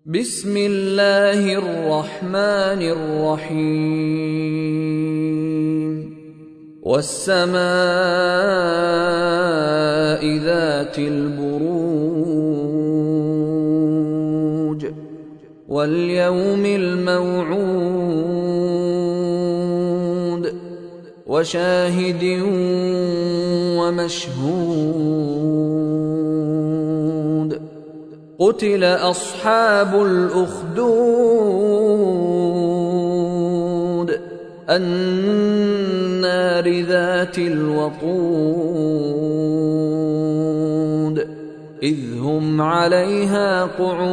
بسم الله الرحمن الرحيم والسماء ذات البروج واليوم الموعود وشاهد ومشهود قتل أصحاب الأخدود النار ذات الوقود إذ هم عليها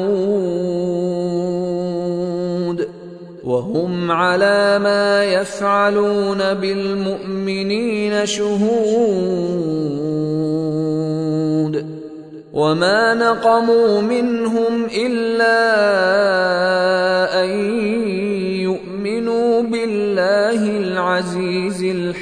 قعود وهم على ما يفعلون بالمؤمنين شهود وما نقموا منهم إلا أن يؤمنوا بالله العزيز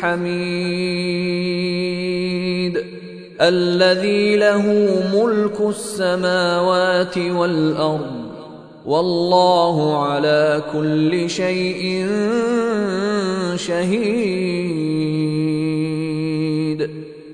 الحميد الذي له ملك السماوات والأرض والله على كل شيء شهيد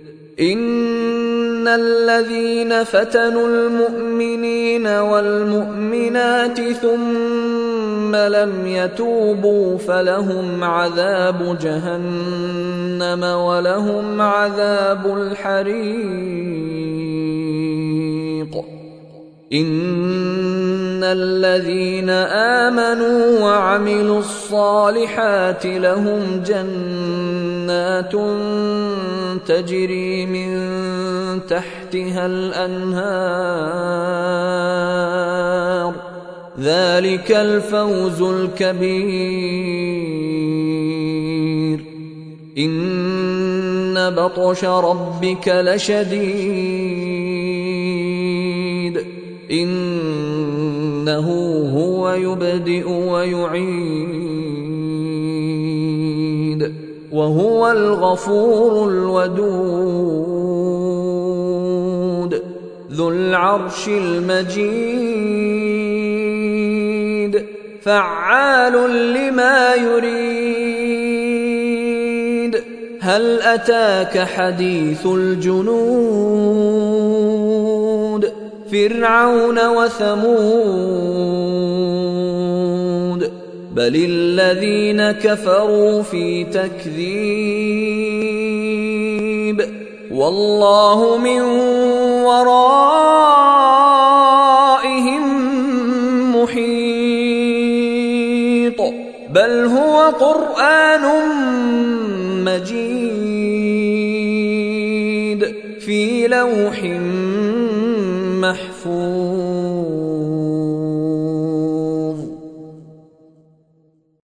إن الذين فتنوا المؤمنين والمؤمنات ثم لم يتوبوا فلهم عذاب جهنم ولهم عذاب الحريق إن الذين آمنوا وعملوا الصالحات لهم جنات تجري من تحتها الأنهار ذلك الفوز الكبير إن بطش ربك لشديد إنه هو يبدئ ويعيد وهو الغفور الودود ذو العرش المجيد فعال لما يريد هل أتاك حديث الجنود فرعون وثمود بل الذين كفروا في تكذيب والله من ورائهم محيط بل هو قرآن مجيد في لوح محفوظ